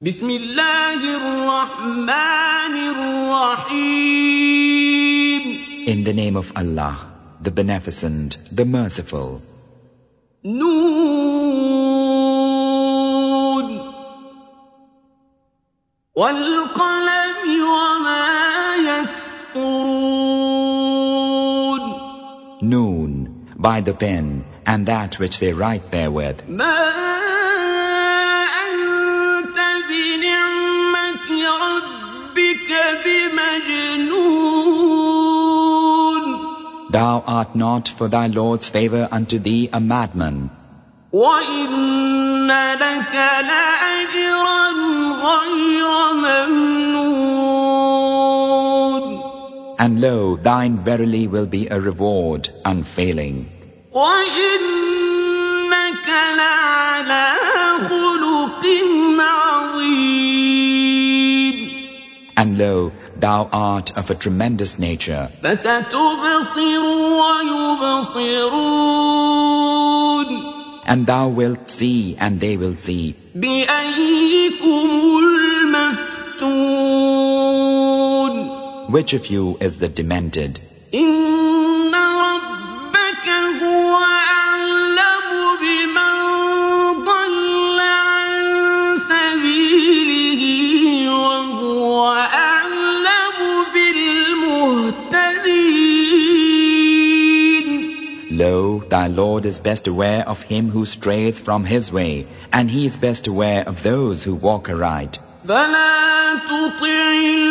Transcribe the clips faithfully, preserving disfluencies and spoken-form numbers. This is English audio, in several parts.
بسم الله الرحمن الرحيم. In the name of Allah, the Beneficent, the Merciful. نون والقلم وما يسطرون. Noon, by the pen, and that which they write therewith. ما أنت بنعمة ربك بمجنون. Thou art not for thy Lord's favor unto thee a madman. وَإِنَّ لَكَ لَأَجْرًا غَيْرَ مَمْنُونٍ. And lo, thine verily will be a reward unfailing. وَإِنَّكَ لَعَلَىٰ خُلُقٍ عَظِيمٍ. And lo, thou art of a tremendous nature. فَسَتُبْصِرُ وَيُبْصِرُونَ. And thou wilt see, and they will see. بِأَيِّكُمُ الْمَفْتُونُ. Which of you is the demented? إِنَّ رَبَّكَ هُوَ أَعْلَمُ بِمَنْ ضَلَّ عَنْ سَبِيلِهِ وَهُوَ أَعْلَمُ بِالْمُهْتَدِينَ. Lo, thy Lord is best aware of him who strayeth from his way, and he is best aware of those who walk aright. فَلَا تُطِعِ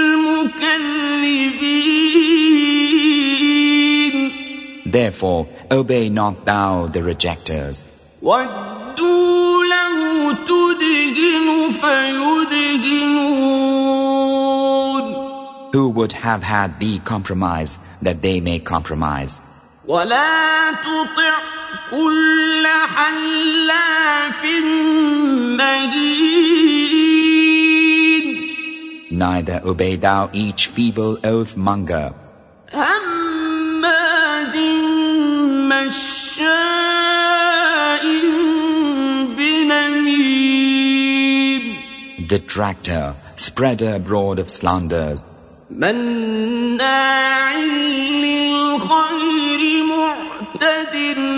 الْمُكَذِّبِينَ. Therefore, obey not thou the rejectors. وَدُّوا لَوْ تُدْهِنُ فَيُدْهِنُونَ. Who would have had thee compromise, that they may compromise. وَلَا تُطِعْ كُلَّ حَلَّافٍ مَّهِينٍ. Neither obey thou each feeble oath-monger. هَمَّازٍ مَّشَّاءٍ بِنَمِيمٍ. Detractor, spreader abroad of slanders. مَّنَّاعٍ لِّلْخَيْرِ مُعْتَدٍ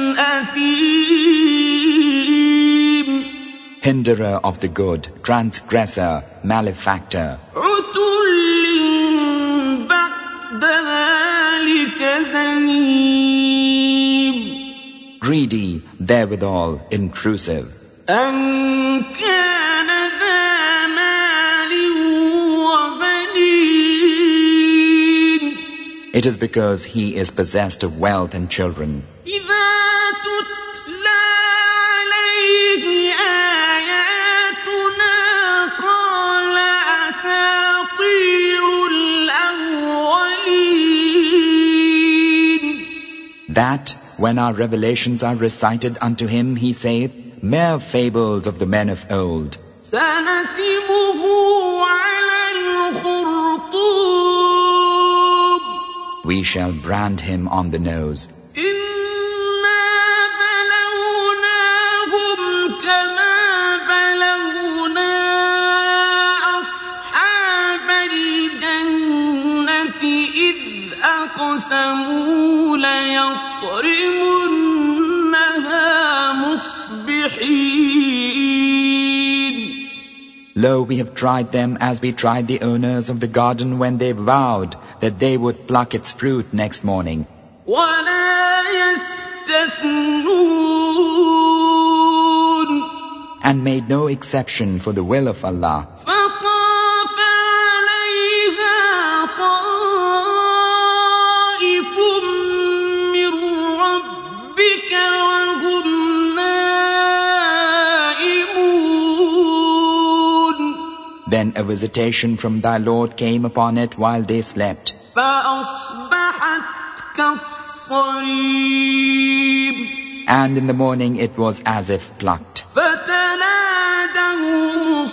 أَثِيمٍ. Hinderer of the good, transgressor, malefactor. عُتُلٍّ بَعْدَ ذَلِكَ زَنِيمٍ. Greedy, therewithal intrusive. أَن كَانَ ذَا مَالٍ وَبَنِينَ. It is because he is possessed of wealth and children. إِذَا تُتْلَىٰ عَلَيْهِ آيَاتُنَا قَالَ أَسَاطِيرُ الْأَوَّلِينَ. That, when our revelations are recited unto him, he saith, mere fables of the men of old. سَنَسِمُهُ عَلَى الْخُرْطُومِ. We shall brand him on the nose. إِنَّا بَلَوْنَاهُمْ كَمَا بَلَوْنَا أَصْحَابَ الْجَنَّةِ إِذْ أَقْسَمُوا لَيَصْرِمُنَّهَا مُصْبِحِينَ. Lo, we have tried them as we tried the owners of the garden when they vowed that they would pluck its fruit next morning. وَلَا يَسْتَثْنُونَ. And made no exception for the will of Allah. فَطَافَ عَلَيْهَا طَائِفٌ مِّن رَّبِّكَ وَهُمْ نَائِمُونَ. Then a visitation from thy Lord came upon it while they slept. فَأَصْبَحَتْ كَالصَّرِيمِ. And in the morning it was as if plucked. فَتَنَادَوْا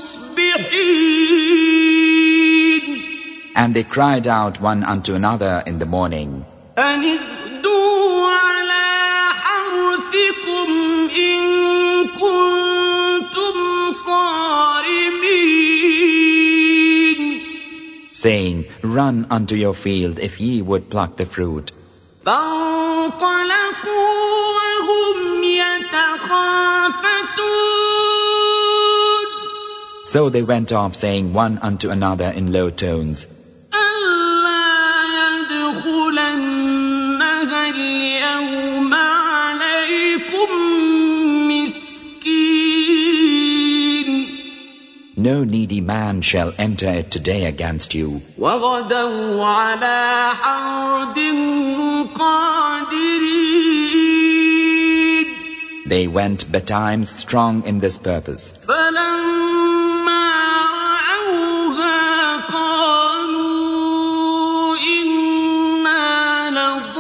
مُصْبِحِينَ. And they cried out one unto another in the morning, أَنِ اغْدُوا عَلَىٰ حَرْثِكُمْ إِن كُنتُمْ صَارِمِينَ. saying, Run unto your field if ye would pluck the fruit. فانطلقوا وهم يتخافتون So they went off, saying one unto another in low tones, ألا يدخلنها اليوم عليكم مسكين No needy man shall enter it today against you. وغدوا على حرد قادرين They went betimes strong in this purpose. فلما رأوها قالوا إنا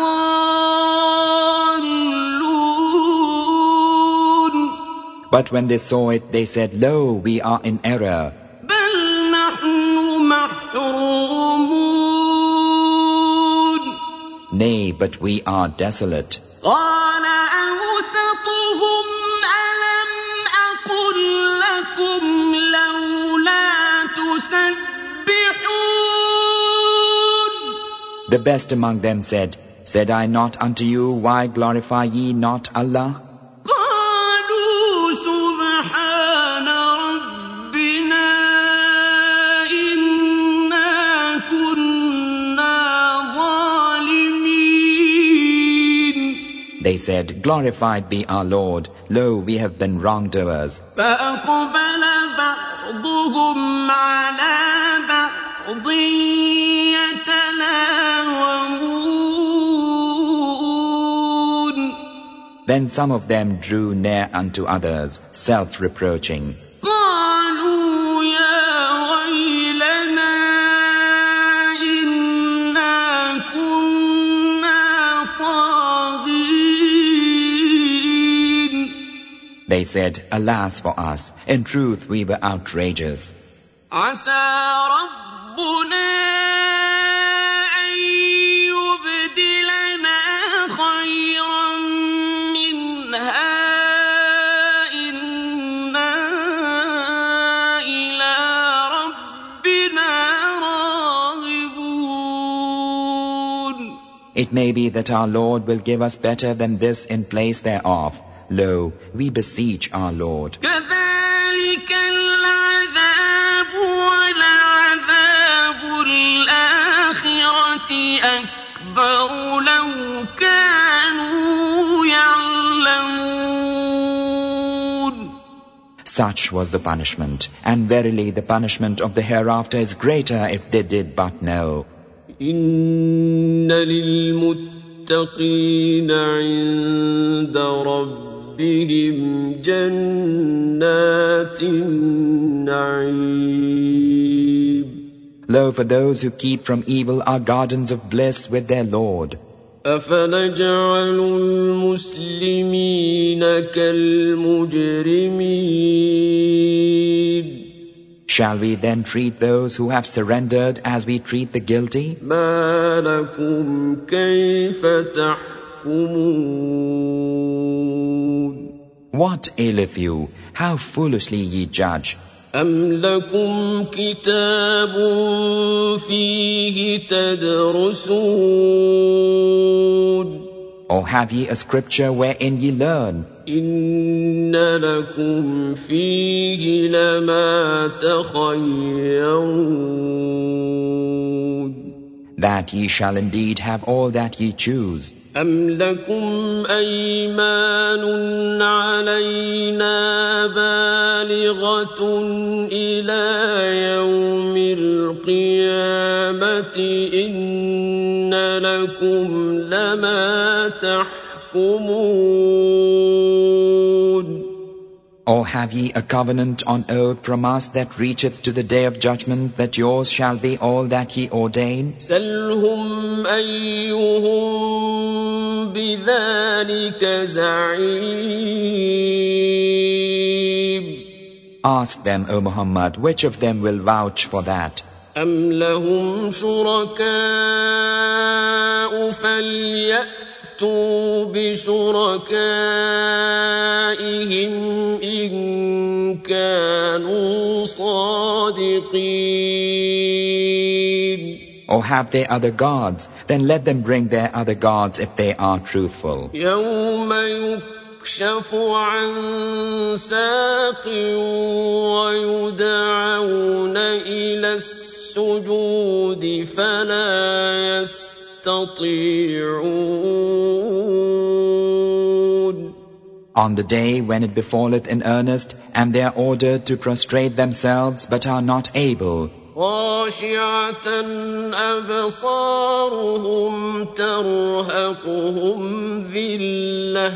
لضالون But when they saw it, they said, Lo, we are in error. بل نحن محرومون Nay, but we are desolate. قال أوسطهم ألم أقل لكم لولا تسبحون The best among them said, Said I not unto you, Why glorify ye not Allah? قالوا سبحان ربنا إنا كنا ظالمين They said, Glorified be our Lord. Lo, we have been wrongdoers. فأقبل بعضهم على بعض يتلاومون Then some of them drew near unto others, self-reproaching. قالوا يا ويلنا إنا كنا طاغين They said, Alas for us, in truth we were outrageous. عسى ربنا أن يبدلنا خيرا منها إنا إلى ربنا راغبون It may be that our Lord will give us better than this in place thereof. Lo, we beseech our Lord. كذلك العذاب ولعذاب الآخرة أكبر لو كانوا يعلمون Such was the punishment, and verily the punishment of the hereafter is greater if they did but know. إن للمتقين عند ربهم جنات النعيم Lo, for those who keep from evil are gardens of bliss with their Lord. أفنجعل المسلمين كالمجرمين Shall we then treat those who have surrendered as we treat the guilty? ما لكم كيف تحكمون What aileth you? How foolishly ye judge. أم لكم كتاب فيه تدرسون Or have ye a scripture wherein ye learn? إن لكم فيه لما تخيرون That ye shall indeed have all that ye choose. أم لكم أيمان علينا بالغة إلى يوم القيامة إن لكم لما تحكمون Or have ye a covenant on oath from us that reacheth to the day of judgment, that yours shall be all that ye ordain? سلهم أيهم بذلك زعيم Ask them, O Muhammad, which of them will vouch for that? أم لهم شركاء فليأتوا فَلْيَأْتُوا بِشُرَكَائِهِمْ إِن كَانُوا صَادِقِينَ. Or have they other gods? Then let them bring their other gods if they are truthful. يَوْمَ يُكْشَفُ عَن سَاقٍ وَيُدْعَوْنَ إِلَى السُّجُودِ فَلَا يَسْتَطِيعُونَ. On the day when it befalleth in earnest, and they are ordered to prostrate themselves but are not able. خاشعة أبصارهم ترهقهم ذلة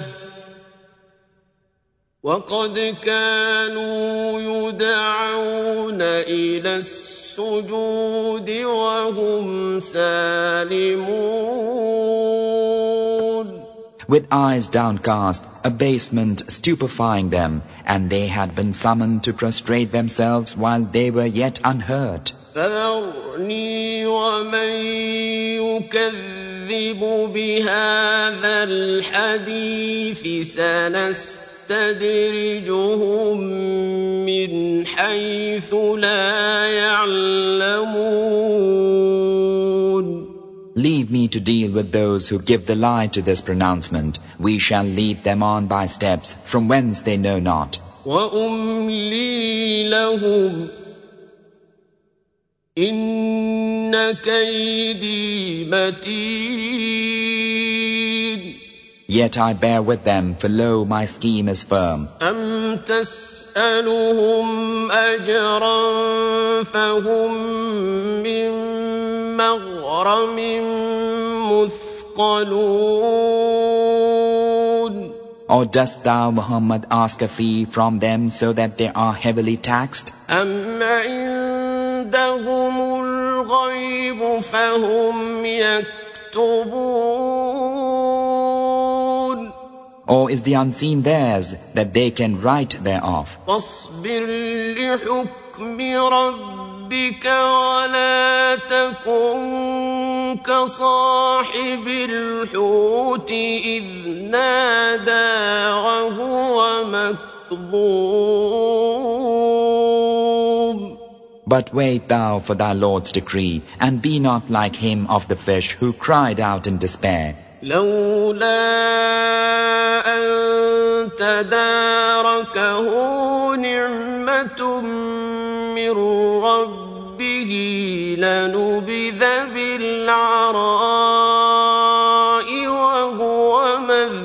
وقد كانوا يدعون إلى السجود وهم سالمون. With eyes downcast, abasement stupefying them, and they had been summoned to prostrate themselves while they were yet unhurt. فَذَرْنِي وَمَن يُكَذِّبُ بِهَذَا الْحَدِيثِ سَنَسْتَدْرِجُهُم مِّنْ حَيْثُ لَا يَعْلَمُونَ. Leave me to deal with those who give the lie to this pronouncement. We shall lead them on by steps from whence they know not. وَأُمْلِي لَهُمْ إِنَّ كَيْدِي مَتِينٌ. Yet I bear with them, for lo, my scheme is firm. أَمْ تَسْأَلُهُمْ أَجْرًا فَهُمْ مِنْ مَغْرَمٍ مُثْقَلُونَ. Or dost thou, Muhammad, ask a fee from them so that they are heavily taxed? أَمْ عِندَهُمُ الْغَيْبُ فَهُمْ يَكْتُبُونَ. Or is the unseen theirs, that they can write thereof? فَاصْبِرْ لِحُكْمِ رَبِّكَ وَلَا تَكُنْ كَصَاحِبِ الْحُوتِ إِذْ نَادَىٰ وَهُوَ مَكْظُومٌ. But wait thou for thy Lord's decree, and be not like him of the fish who cried out in despair. لولا أن تداركه نعمة من ربه لنبذ بالعراء وهو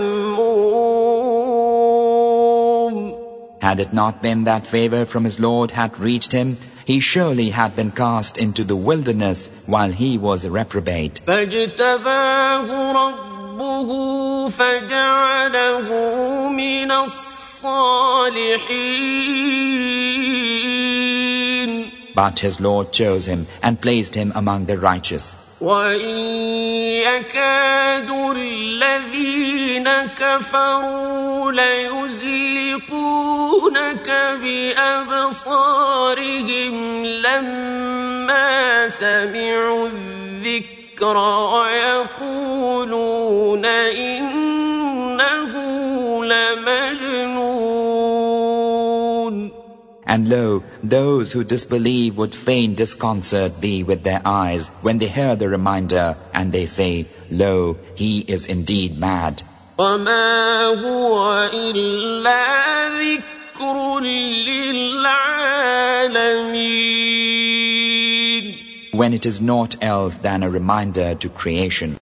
مذموم. Had it not been that favor from his Lord had reached him, he surely had been cast into the wilderness while he was a reprobate. فاجتباه ربه فجعله من الصالحين. But his Lord chose him and placed him among the righteous. وَإِن يَكَادُ الَّذِينَ كَفَرُوا لَيُزْلِقُونَكَ بِأَبْصَارِهِمْ لَمَّا سَمِعُوا الذِّكْرَ وَيَقُولُونَ إِنَّهُ لَمَجْنُونٌ. And lo, those who disbelieve would fain disconcert thee with their eyes when they hear the reminder, and they say, Lo, he is indeed mad. وَمَا هُوَ إِلَّا ذِكْرٌ لِّلْعَالَمِينَ. When it is naught else than a reminder to creation.